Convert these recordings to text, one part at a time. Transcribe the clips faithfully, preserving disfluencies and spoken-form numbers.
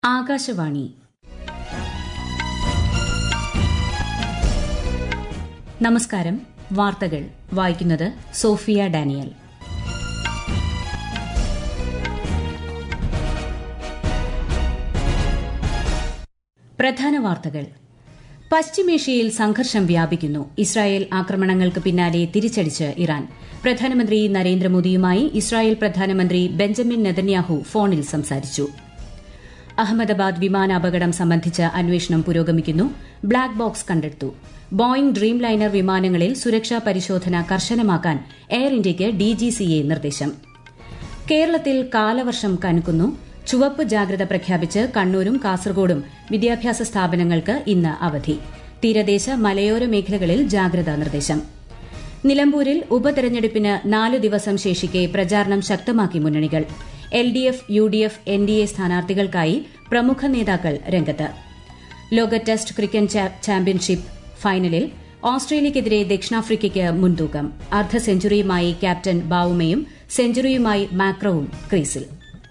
ആകാശവാണി. നമസ്കാരം. വാർത്തകൾ വായിക്കുന്നത് സോഫിയ ഡാനിയൽ. പ്രധാന വാർത്തകൾ. പശ്ചിമേഷ്യയിൽ സംഘർഷം വ്യാപിക്കുന്നു. ഇസ്രായേൽ ആക്രമണങ്ങൾക്ക് പിന്നാലെ തിരിച്ചടിച്ച് ഇറാൻ. പ്രധാനമന്ത്രി നരേന്ദ്രമോദിയുമായി ഇസ്രായേൽ പ്രധാനമന്ത്രി ബെഞ്ചമിൻ നെതന്യാഹു ഫോണിൽ സംസാരിച്ചു. അഹമ്മദാബാദ് വിമാനാപകടം സംബന്ധിച്ച് അന്വേഷണം പുരോഗമിക്കുന്നു. ബ്ലാക്ക് ബോക്സ് കണ്ടെടുത്തു. ബോയിംഗ് ഡ്രീം ലൈനർ വിമാനങ്ങളിൽ സുരക്ഷാ പരിശോധന കർശനമാക്കാൻ എയർ ഇന്ത്യയ്ക്ക് ഡിജിസിഎ നിർദ്ദേശം. കേരളത്തിൽ കാലവർഷം കനക്കുന്നു. ചുവപ്പ് ജാഗ്രത പ്രഖ്യാപിച്ച് കണ്ണൂരും കാസർകോടും വിദ്യാഭ്യാസ സ്ഥാപനങ്ങൾക്ക് ഇന്ന് അവധി. തീരദേശ മലയോര മേഖലകളിൽ ജാഗ്രതാ നിർദ്ദേശം. നിലമ്പൂരിൽ ഉപതെരഞ്ഞെടുപ്പിന് നാല് ദിവസം ശേഷിക്കെ പ്രചാരണം ശക്തമാക്കി മുന്നണികൾ. L D F, U D F, N D A സ്ഥാനാർത്ഥികൾക്കായി പ്രമുഖ നേതാക്കൾ രംഗത്ത്. ലോക ടെസ്റ്റ് ക്രിക്കറ്റ് ചാമ്പ്യൻഷിപ്പ് ഫൈനലിൽ ഓസ്ട്രേലിയയ്ക്കെതിരെ ദക്ഷിണാഫ്രിക്കയ്ക്ക് മുൻതൂക്കം. അർദ്ധ സെഞ്ചുറിയുമായി ക്യാപ്റ്റൻ ബാവുമയും സെഞ്ചുറിയുമായി മാക്രോവും ക്രീസിൽ.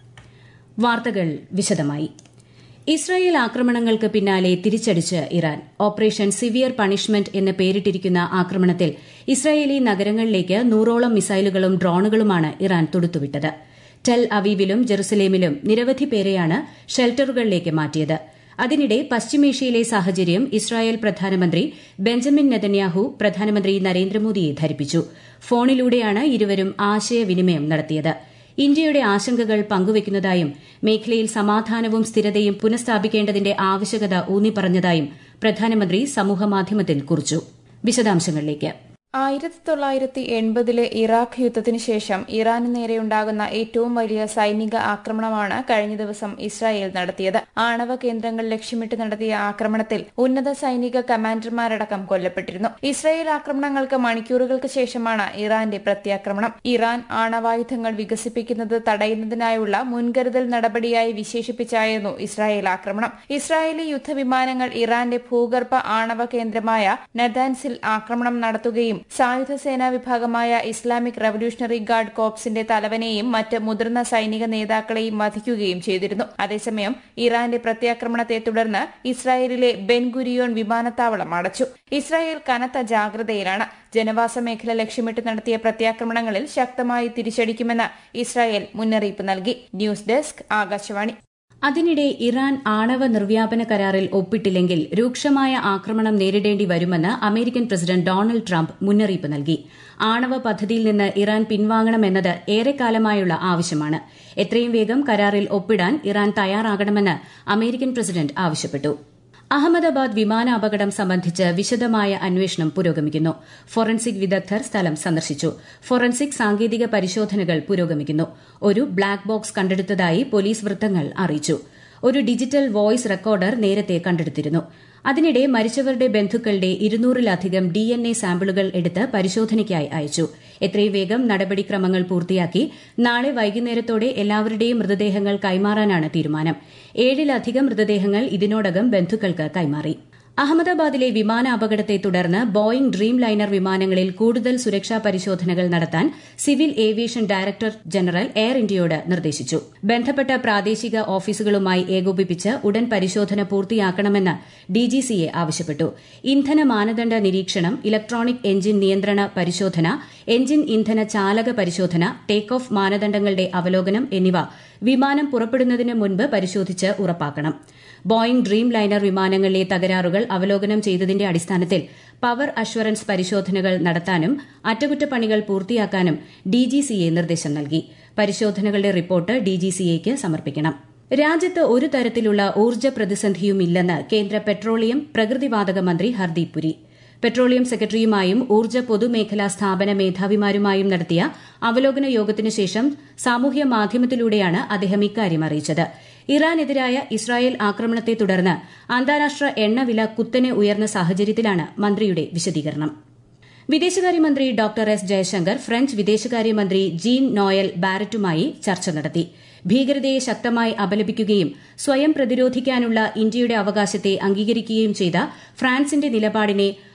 വാർത്തകൾ വിശദമായി. ഇസ്രായേൽ ആക്രമണങ്ങൾക്ക് പിന്നാലെ തിരിച്ചടിച്ച് ഇറാൻ. ഓപ്പറേഷൻ സിവിയർ പണിഷ്മെന്റ് എന്ന് പേരിട്ടിരിക്കുന്ന ആക്രമണത്തിൽ ഇസ്രായേലി നഗരങ്ങളിലേക്ക് നൂറോളം മിസൈലുകളും ഡ്രോണുകളുമാണ് ഇറാൻ തൊടുത്തുവിട്ടത്. ടെൽ അവീവിലും ജെറുസലേമിലും നിരവധി പേരെയാണ് ഷെൽട്ടറുകളിലേക്ക് മാറ്റിയത്. അതിനിടെ പശ്ചിമേഷ്യയിലെ സാഹചര്യം ഇസ്രായേൽ പ്രധാനമന്ത്രി ബെഞ്ചമിൻ നെതന്യാഹു പ്രധാനമന്ത്രി നരേന്ദ്രമോദിയെ ധരിപ്പിച്ചു. ഫോണിലൂടെയാണ് ഇരുവരും ആശയവിനിമയം നടത്തിയത്. ഇന്ത്യയുടെ ആശങ്കകൾ പങ്കുവയ്ക്കുന്നതായും മേഖലയിൽ സമാധാനവും സ്ഥിരതയും പുനഃസ്ഥാപിക്കേണ്ടതിന്റെ ആവശ്യകത ഊന്നിപ്പറഞ്ഞതായും പ്രധാനമന്ത്രി സമൂഹമാധ്യമത്തിൽ കുറിച്ചു. വിശദാംശങ്ങളിലേക്ക്. ആയിരത്തി തൊള്ളായിരത്തി എൺപതിലെ ഇറാഖ് യുദ്ധത്തിന് ശേഷം ഇറാന് നേരെയുണ്ടാകുന്ന ഏറ്റവും വലിയ സൈനിക ആക്രമണമാണ് കഴിഞ്ഞ ദിവസം ഇസ്രായേൽ നടത്തിയത്. ആണവ കേന്ദ്രങ്ങൾ ലക്ഷ്യമിട്ട് നടത്തിയ ആക്രമണത്തിൽ ഉന്നത സൈനിക കമാൻഡർമാരടക്കം കൊല്ലപ്പെട്ടിരുന്നു. ഇസ്രായേൽ ആക്രമണങ്ങൾക്ക് മണിക്കൂറുകൾക്ക് ശേഷമാണ് ഇറാന്റെ പ്രത്യാക്രമണം. ഇറാൻ ആണവായുധങ്ങൾ വികസിപ്പിക്കുന്നത് തടയുന്നതിനായുള്ള മുൻകരുതൽ നടപടിയായി വിശേഷിപ്പിച്ചായിരുന്നു ഇസ്രായേൽ ആക്രമണം. ഇസ്രായേലി യുദ്ധവിമാനങ്ങൾ ഇറാന്റെ ഭൂഗർഭ ആണവ കേന്ദ്രമായ നദാൻസിൽ ആക്രമണം നടത്തുകയും സായുധ സേനാ വിഭാഗമായ ഇസ്ലാമിക് റവല്യൂഷണറി ഗാർഡ് കോപ്സിന്റെ തലവനെയും മറ്റ് മുതിർന്ന സൈനിക നേതാക്കളെയും വധിക്കുകയും ചെയ്തിരുന്നു. അതേസമയം ഇറാന്റെ പ്രത്യാക്രമണത്തെ തുടർന്ന് ഇസ്രായേലിലെ ബെൻ ഗുരിയോൺ വിമാനത്താവളം അടച്ചു. ഇസ്രായേൽ കനത്ത ജാഗ്രതയിലാണ്. ജനവാസ മേഖല ലക്ഷ്യമിട്ട് നടത്തിയ പ്രത്യാക്രമണങ്ങളിൽ ശക്തമായി തിരിച്ചടിക്കുമെന്ന് ഇസ്രായേൽ മുന്നറിയിപ്പ് നൽകി. News desk, Akashvani. അതിനിടെ ഇറാൻ ആണവ നിർവ്യാപന കരാറിൽ ഒപ്പിട്ടില്ലെങ്കിൽ രൂക്ഷമായ ആക്രമണം നേരിടേണ്ടി വരുമെന്ന് അമേരിക്കൻ പ്രസിഡന്റ് ഡൊണാൾഡ് ട്രംപ് മുന്നറിയിപ്പ് നൽകി. ആണവ പദ്ധതിയിൽ നിന്ന് ഇറാൻ പിൻവാങ്ങണമെന്നത് ഏറെക്കാലമായുള്ള ആവശ്യമാണ്. എത്രയും വേഗം കരാറിൽ ഒപ്പിടാൻ ഇറാൻ തയ്യാറാകണമെന്ന് അമേരിക്കൻ പ്രസിഡന്റ് ആവശ്യപ്പെട്ടു. അഹമ്മദാബാദ് വിമാനാപകടം സംബന്ധിച്ച് വിശദമായ അന്വേഷണം പുരോഗമിക്കുന്നു. ഫോറൻസിക് വിദഗ്ധർ സ്ഥലം സന്ദർശിച്ചു. ഫോറൻസിക് സാങ്കേതിക പരിശോധനകൾ പുരോഗമിക്കുന്നു. ഒരു ബ്ലാക്ക് ബോക്സ് കണ്ടെടുത്തതായി പോലീസ് വൃത്തങ്ങൾ അറിയിച്ചു. ഒരു ഡിജിറ്റൽ വോയിസ് റെക്കോർഡർ നേരത്തെ കണ്ടെടുത്തിരുന്നു. അതിനിടെ മരിച്ചവരുടെ ബന്ധുക്കളുടെ ഇരുന്നൂറിലധികം ഡി എൻ എ സാമ്പിളുകൾ എടുത്ത് പരിശോധനയ്ക്കായി അയച്ചു. എത്രയും വേഗം നടപടിക്രമങ്ങൾ പൂർത്തിയാക്കി നാളെ വൈകുന്നേരത്തോടെ എല്ലാവരുടെയും മൃതദേഹങ്ങൾ കൈമാറാനാണ് തീരുമാനം. ഏഴിലധികം മൃതദേഹങ്ങൾ ഇതിനോടകം ബന്ധുക്കൾക്ക് കൈമാറി. അഹമ്മദാബാദിലെ വിമാനാപകടത്തെ തുടർന്ന് ബോയിംഗ് ഡ്രീം ലൈനർ വിമാനങ്ങളിൽ കൂടുതൽ സുരക്ഷാ പരിശോധനകൾ നടത്താൻ civil aviation director general air ഇന്ത്യയോട് നിർദ്ദേശിച്ചു. ബന്ധപ്പെട്ട പ്രാദേശിക ഓഫീസുകളുമായി ഏകോപിപ്പിച്ച് ഉടൻ പരിശോധന പൂർത്തിയാക്കണമെന്ന് ഡിജിസിഎ ആവശ്യപ്പെട്ടു. ഇന്ധന മാനദണ്ഡ നിരീക്ഷണം, ഇലക്ട്രോണിക് എഞ്ചിൻ നിയന്ത്രണ പരിശോധന, എഞ്ചിൻ ഇന്ധന ചാലക പരിശോധന, ടേക്ക് ഓഫ് മാനദണ്ഡങ്ങളുടെ അവലോകനം എന്നിവ വിമാനം പുറപ്പെടുന്നതിന് മുൻപ് പരിശോധിച്ച് ഉറപ്പാക്കണം. ബോയിംഗ് ഡ്രീം ലൈനർ വിമാനങ്ങളിലെ തകരാറുകൾ അവലോകനം ചെയ്തതിന്റെ അടിസ്ഥാനത്തിൽ പവർ അഷ്വറൻസ് പരിശോധനകൾ നടത്താനും അറ്റകുറ്റപ്പണികൾ പൂർത്തിയാക്കാനും ഡിജിസിഎ നിർദ്ദേശം നൽകി. പരിശോധനകളുടെ റിപ്പോർട്ട് ഡിജിസിഎയ്ക്ക് സമർപ്പിക്കണം. രാജ്യത്ത് ഒരു തരത്തിലുള്ള ഊർജ്ജ പ്രതിസന്ധിയുമില്ലെന്ന് കേന്ദ്ര പെട്രോളിയം പ്രകൃതിവാതക മന്ത്രി ഹർദീപ് പുരി. പെട്രോളിയം സെക്രട്ടറിയുമായും ഊർജ്ജ പൊതുമേഖലാ സ്ഥാപന മേധാവിമാരുമായും നടത്തിയ അവലോകന യോഗത്തിനു ശേഷം സാമൂഹ്യ മാധ്യമത്തിലൂടെയാണ് അദ്ദേഹം ഇക്കാര്യം അറിയിച്ചത്. ഇറാനെതിരായ ഇസ്രായേൽ ആക്രമണത്തെ തുടർന്ന് അന്താരാഷ്ട്ര എണ്ണവില കുത്തനെ ഉയർന്ന സാഹചര്യത്തിലാണ് മന്ത്രിയുടെ വിശദീകരണം. വിദേശകാര്യമന്ത്രി ഡോക്ടർ എസ് ജയശങ്കർ ഫ്രഞ്ച് വിദേശകാര്യമന്ത്രി ജീൻ നോയൽ ബാരറ്റുമായി ചർച്ച നടത്തി. ഭീകരതയെ ശക്തമായി അപലപിക്കുകയും സ്വയം പ്രതിരോധിക്കാനുള്ള ഇന്ത്യയുടെ അവകാശത്തെ അംഗീകരിക്കുകയും ചെയ്ത ഫ്രാൻസിന്റെ നിലപാടിനെ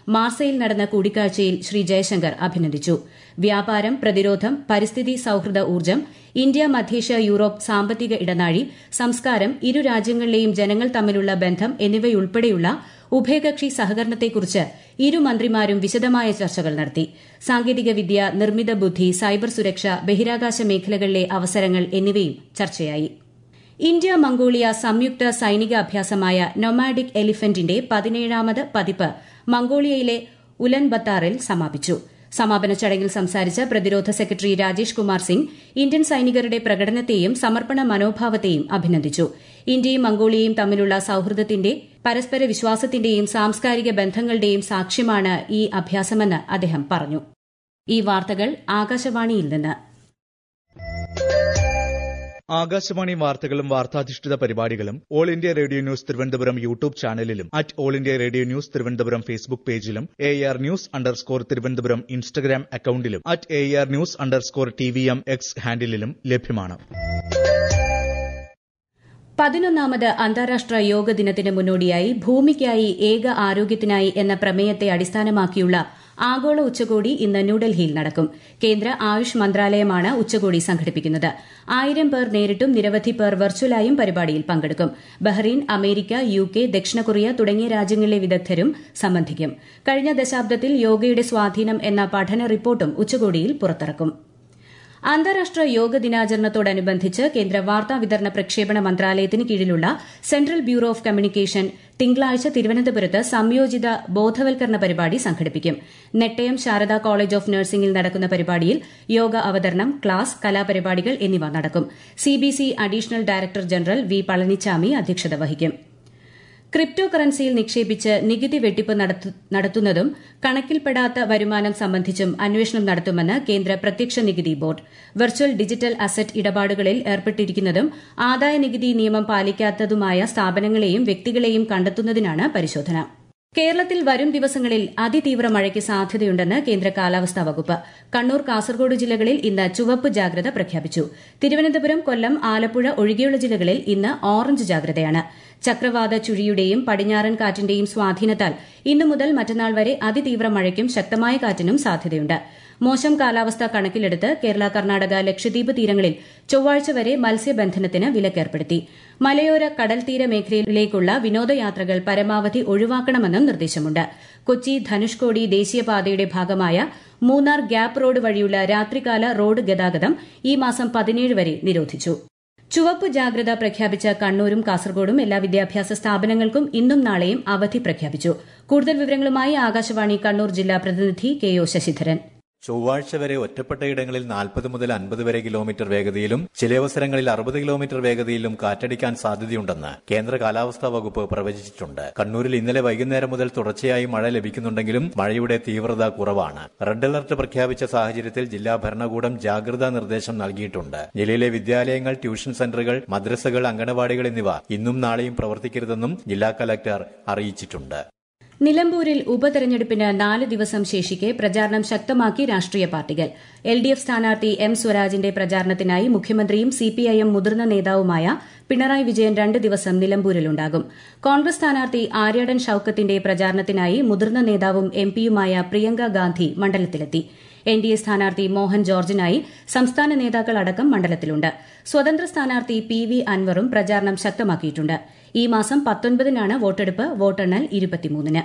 മാർസയിൽ നടന്ന കൂടിക്കാഴ്ചയിൽ ശ്രീ ജയശങ്കർ അഭിനന്ദിച്ചു. വ്യാപാരം, പ്രതിരോധം, പരിസ്ഥിതി സൌഹൃദ ഊർജ്ജം, ഇന്ത്യ മധ്യേഷ്യ യൂറോപ്പ് സാമ്പത്തിക ഇടനാഴി, സംസ്കാരം, ഇരു രാജ്യങ്ങളിലെയും ജനങ്ങൾ തമ്മിലുള്ള ബന്ധം എന്നിവയുൾപ്പെടെയുള്ള ഉഭയകക്ഷി സഹകരണത്തെക്കുറിച്ച് ഇരു മന്ത്രിമാരും വിശദമായ ചർച്ചകൾ നടത്തി. സാങ്കേതികവിദ്യ, നിർമ്മിത ബുദ്ധി, സൈബർ സുരക്ഷ, ബഹിരാകാശ മേഖലകളിലെ അവസരങ്ങൾ എന്നിവയും ചർച്ചയായി. ഇന്ത്യ മംഗോളിയ സംയുക്ത സൈനിക അഭ്യാസമായ നൊമാഡിക് എലിഫന്റിന്റെ പതിനേഴാമത് പതിപ്പ് മംഗോളിയയിലെ ഉലൻബത്താറിൽ സമാപിച്ചു. സമാപന ചടങ്ങിൽ സംസാരിച്ച പ്രതിരോധ സെക്രട്ടറി രാജേഷ് കുമാർ സിംഗ് ഇന്ത്യൻ സൈനികരുടെ പ്രകടനത്തെയും സമർപ്പണ മനോഭാവത്തെയും അഭിനന്ദിച്ചു. ഇന്ത്യയും മംഗോളിയയും തമ്മിലുള്ള സൌഹൃദത്തിന്റെ, പരസ്പര വിശ്വാസത്തിന്റെയും സാംസ്കാരിക ബന്ധങ്ങളുടെയും സാക്ഷ്യമാണ് ഈ അഭ്യാസമെന്ന് അദ്ദേഹം പറഞ്ഞു. ഈ വാർത്തകൾ ആകാശവാണിയിൽ നിന്ന്. ആകാശവാണി വാർത്തകളും വാർത്താധിഷ്ഠിത പരിപാടികളും all India radio news Thiruvananthapuram YouTube ചാനലിലും at all India radio news Thiruvananthapuram Facebook പേജിലും A R news underscore Thiruvananthapuram Instagram അക്കൌണ്ടിലും at A R news underscore T V M X ഹാൻഡിലും ലഭ്യമാണ്. പതിനൊന്നാമത് അന്താരാഷ്ട്ര യോഗ ദിനത്തിന് മുന്നോടിയായി ഭൂമിക്കായി ഏക ആരോഗ്യത്തിനായി എന്ന പ്രമേയത്തെ അടിസ്ഥാനമാക്കിയുള്ള ആഗോള ഉച്ചകോടി ഇന്ന് ന്യൂഡൽഹിയിൽ നടക്കും. കേന്ദ്ര ആയുഷ് മന്ത്രാലയമാണ് ഉച്ചകോടി സംഘടിപ്പിക്കുന്നത്. ആയിരം പേർ നേരിട്ടും നിരവധി പേർ വെർച്വലായും പരിപാടിയിൽ പങ്കെടുക്കും. ബഹ്റൈൻ, അമേരിക്ക, യു കെ, ദക്ഷിണ കൊറിയ തുടങ്ങിയ രാജ്യങ്ങളിലെ വിദഗ്ധരും സംബന്ധിക്കും. കഴിഞ്ഞ ദശാബ്ദത്തിൽ യോഗയുടെ സ്വാധീനം എന്ന പഠന റിപ്പോർട്ടും ഉച്ചകോടിയിൽ പുറത്തിറക്കും. അന്താരാഷ്ട്ര യോഗ ദിനാചരണത്തോടനുബന്ധിച്ച് കേന്ദ്ര വാർത്താ വിതരണ പ്രക്ഷേപണ മന്ത്രാലയത്തിന് കീഴിലുള്ള സെൻട്രൽ ബ്യൂറോ ഓഫ് കമ്മ്യൂണിക്കേഷൻ തിങ്കളാഴ്ച തിരുവനന്തപുരത്ത് സംയോജിത ബോധവൽക്കരണ പരിപാടി സംഘടിപ്പിക്കും. നെട്ടയം ശാരദാ കോളേജ് ഓഫ് നഴ്സിംഗിൽ നടക്കുന്ന പരിപാടിയിൽ യോഗ അവതരണം, ക്ലാസ്, കലാപരിപാടികൾ എന്നിവ നടക്കും. CBC additional director general V Palanichami അധ്യക്ഷത വഹിക്കും. ക്രിപ്റ്റോ കറൻസിയിൽ നിക്ഷേപിച്ച് നികുതി വെട്ടിപ്പ് നടത്തുന്നതും കണക്കിൽപ്പെടാത്ത വരുമാനം സംബന്ധിച്ചും അന്വേഷണം നടത്തുമെന്ന് കേന്ദ്ര പ്രത്യക്ഷ നികുതി ബോർഡ്. വെർച്വൽ ഡിജിറ്റൽ അസറ്റ് ഇടപാടുകളിൽ ഏർപ്പെട്ടിരിക്കുന്നതും ആദായനികുതി നിയമം പാലിക്കാത്തതുമായ സ്ഥാപനങ്ങളെയും വ്യക്തികളെയും കണ്ടെത്തുന്നതിനാണ് പരിശോധന. കേരളത്തിൽ വരും ദിവസങ്ങളിൽ അതിതീവ്ര മഴയ്ക്ക് സാധ്യതയുണ്ടെന്ന് കേന്ദ്ര കാലാവസ്ഥാ വകുപ്പ്. കണ്ണൂർ, കാസർഗോഡ് ജില്ലകളിൽ ഇന്ന് ചുവപ്പ് ജാഗ്രത പ്രഖ്യാപിച്ചു. തിരുവനന്തപുരം, കൊല്ലം, ആലപ്പുഴ ഒഴികെയുള്ള ജില്ലകളിൽ ഇന്ന് ഓറഞ്ച് ജാഗ്രതയാണ്. ചക്രവാത ചുഴിയുടെയും പടിഞ്ഞാറൻ കാറ്റിന്റെയും സ്വാധീനത്താൽ ഇന്നു മുതൽ മറ്റന്നാൾ വരെ അതിതീവ്ര മഴയ്ക്കും ശക്തമായ കാറ്റിനും സാധ്യതയുണ്ട്. മോശം കാലാവസ്ഥ കണക്കിലെടുത്ത് കേരള, കർണാടക, ലക്ഷദ്വീപ് തീരങ്ങളിൽ ചൊവ്വാഴ്ച വരെ മത്സ്യബന്ധനത്തിന് വിലക്കേർപ്പെടുത്തി. മലയോര കടൽത്തീര മേഖലയിലേക്കുള്ള വിനോദയാത്രകൾ പരമാവധി ഒഴിവാക്കണമെന്നും നിർദ്ദേശമുണ്ട്. കൊച്ചി ധനുഷ്കോടി ദേശീയപാതയുടെ ഭാഗമായ മൂന്നാർ ഗ്യാപ് റോഡ് വഴിയുള്ള രാത്രികാല റോഡ് ഗതാഗതം ഈ മാസം പതിനേഴ് വരെ നിരോധിച്ചു. ചുവപ്പ് ജാഗ്രത പ്രഖ്യാപിച്ച കണ്ണൂരും കാസർഗോഡും എല്ലാ വിദ്യാഭ്യാസ സ്ഥാപനങ്ങൾക്കും ഇന്നും നാളെയും അവധി പ്രഖ്യാപിച്ചു. കൂടുതൽ വിവരങ്ങളുമായി ആകാശവാണി കണ്ണൂർ ജില്ലാ പ്രതിനിധി കെ ഒ ശശിധരൻ. ചൊവ്വാഴ്ച വരെ ഒറ്റപ്പെട്ടയിടങ്ങളിൽ നാൽപ്പത് മുതൽ അൻപത് വരെ കിലോമീറ്റർ വേഗതയിലും ചിലയവസരങ്ങളിൽ അറുപത് കിലോമീറ്റർ വേഗതയിലും കാറ്റടിക്കാൻ സാധ്യതയുണ്ടെന്ന് കേന്ദ്ര കാലാവസ്ഥാ വകുപ്പ് പ്രവചിച്ചിട്ടുണ്ട്. കണ്ണൂരിൽ ഇന്നലെ വൈകുന്നേരം മുതൽ തുടർച്ചയായി മഴ ലഭിക്കുന്നുണ്ടെങ്കിലും മഴയുടെ തീവ്രത കുറവാണ്. റെഡ് അലർട്ട് പ്രഖ്യാപിച്ച സാഹചര്യത്തിൽ ജില്ലാ ഭരണകൂടം ജാഗ്രതാ നിർദ്ദേശം നൽകിയിട്ടുണ്ട്. ജില്ലയിലെ വിദ്യാലയങ്ങൾ, ട്യൂഷൻ സെന്ററുകൾ, മദ്രസകൾ, അംഗനവാടികൾ എന്നിവ ഇന്നും നാളെയും പ്രവർത്തിക്കരുതെന്നും ജില്ലാ കലക്ടർ അറിയിച്ചിട്ടുണ്ട്. നിലമ്പൂരിൽ ഉപതെരഞ്ഞെടുപ്പിന് നാല് ദിവസം ശേഷിക്കെ പ്രചാരണം ശക്തമാക്കി രാഷ്ട്രീയ പാർട്ടികൾ. എൽ ഡി എഫ് സ്ഥാനാർത്ഥി എം സ്വരാജിന്റെ പ്രചാരണത്തിനായി മുഖ്യമന്ത്രിയും സിപിഐഎം മുതിർന്ന നേതാവുമായ പിണറായി വിജയൻ രണ്ട് ദിവസം നിലമ്പൂരിലുണ്ടാകും. കോൺഗ്രസ് സ്ഥാനാർത്ഥി ആര്യാടൻ ഷൌക്കത്തിന്റെ പ്രചാരണത്തിനായി മുതിർന്ന നേതാവും എംപിയുമായ പ്രിയങ്ക ഗാന്ധി മണ്ഡലത്തിലെത്തി. എൻ ഡി എ സ്ഥാനാർത്ഥി മോഹൻ ജോർജിനായി സംസ്ഥാന നേതാക്കൾ അടക്കം മണ്ഡലത്തിലുണ്ട്. സ്വതന്ത്ര സ്ഥാനാർത്ഥി പി വി അൻവറും പ്രചാരണം ശക്തമാക്കിയിട്ടുണ്ട്. ഈ മാസം പത്തൊൻപതിനാണ് വോട്ടെടുപ്പ്. വോട്ടെണ്ണൽ ഇരുപത്തിമൂന്നിന്.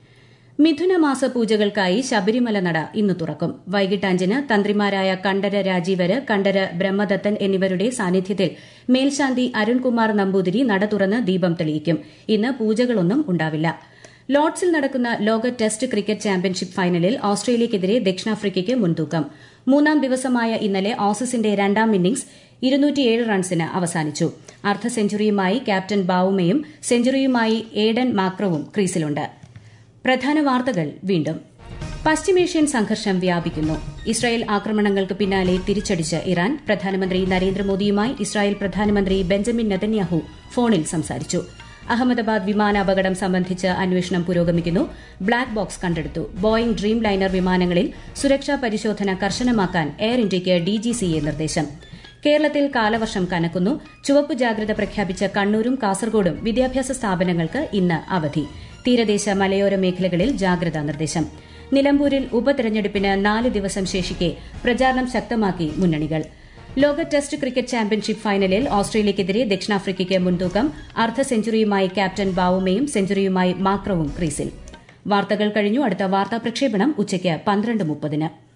മിഥുനമാസ പൂജകൾക്കായി ശബരിമല നട ഇന്ന് തുറക്കും. വൈകിട്ട് അഞ്ചിന് തന്ത്രിമാരായ കണ്ഠര രാജീവര്, കണ്ഠര ബ്രഹ്മദത്തൻ എന്നിവരുടെ സാന്നിധ്യത്തിൽ മേൽശാന്തി അരുൺകുമാർ നമ്പൂതിരി നട തുറന്ന് ദീപം തെളിയിക്കും. ഇന്ന് പൂജകളൊന്നും ഉണ്ടാവില്ല. ലോർഡ്സിൽ നടക്കുന്ന ലോക ടെസ്റ്റ് ക്രിക്കറ്റ് ചാമ്പ്യൻഷിപ്പ് ഫൈനലിൽ ഓസ്ട്രേലിയയ്ക്കെതിരെ ദക്ഷിണാഫ്രിക്കയ്ക്ക് മുൻതൂക്കം. മൂന്നാം ദിവസമായ ഇന്നലെ ഓസീസിന്റെ രണ്ടാം ഇന്നിംഗ്സ് ഇരുന്നൂറ്റിയേഴ് റൺസിന് അവസാനിച്ചു. അർദ്ധ സെഞ്ചുറിയുമായി ക്യാപ്റ്റൻ ബാവുമയും സെഞ്ചുറിയുമായി ഏഡൻ മാക്രവും ക്രീസിലുണ്ട്. പ്രധാന വാർത്തകൾ വീണ്ടും. പശ്ചിമേഷ്യൻ സംഘർഷം വ്യാപിക്കുന്നു. ഇസ്രായേൽ ആക്രമണങ്ങൾക്ക് പിന്നാലെ തിരിച്ചടിച്ച് ഇറാൻ. പ്രധാനമന്ത്രി നരേന്ദ്രമോദിയുമായി ഇസ്രായേൽ പ്രധാനമന്ത്രി ബെഞ്ചമിൻ നെതന്യാഹു ഫോണിൽ സംസാരിച്ചു. അഹമ്മദാബാദ് വിമാനാപകടം സംബന്ധിച്ച് അന്വേഷണം പുരോഗമിക്കുന്നു. ബ്ലാക്ക് ബോക്സ് കണ്ടെടുത്തു. ബോയിംഗ് ഡ്രീം ലൈനർ വിമാനങ്ങളിൽ സുരക്ഷാ പരിശോധന കർശനമാക്കാൻ എയർ ഇന്ത്യയ്ക്ക് ഡിജിസിഎ നിർദ്ദേശം. കേരളത്തിൽ കാലവർഷം കനക്കുന്നു. ചുവപ്പ് ജാഗ്രത പ്രഖ്യാപിച്ച കണ്ണൂരും കാസർഗോഡും വിദ്യാഭ്യാസ സ്ഥാപനങ്ങൾക്ക് ഇന്ന് അവധി. തീരദേശ മലയോര മേഖലകളിൽ ജാഗ്രതാ നിർദ്ദേശം. നിലമ്പൂരിൽ ഉപതെരഞ്ഞെടുപ്പിന് നാല് ദിവസം ശേഷിക്കെ പ്രചാരണം ശക്തമാക്കി മുന്നണികൾ. ലോക ടെസ്റ്റ് ക്രിക്കറ്റ് ചാമ്പ്യൻഷിപ്പ് ഫൈനലിൽ ഓസ്ട്രേലിയയ്ക്കെതിരെ ദക്ഷിണാഫ്രിക്കയ്ക്ക് മുൻതൂക്കം. അർദ്ധ സെഞ്ചുറിയുമായി ക്യാപ്റ്റൻ ബാവുമയും സെഞ്ചുറിയുമായി മാക്രവും ക്രീസിൽ. വാർത്തകൾ കഴിഞ്ഞു. അടുത്ത വാർത്താ പ്രക്ഷേപണം ഉച്ചയ്ക്ക് പന്ത്രണ്ട് മുപ്പതിന്.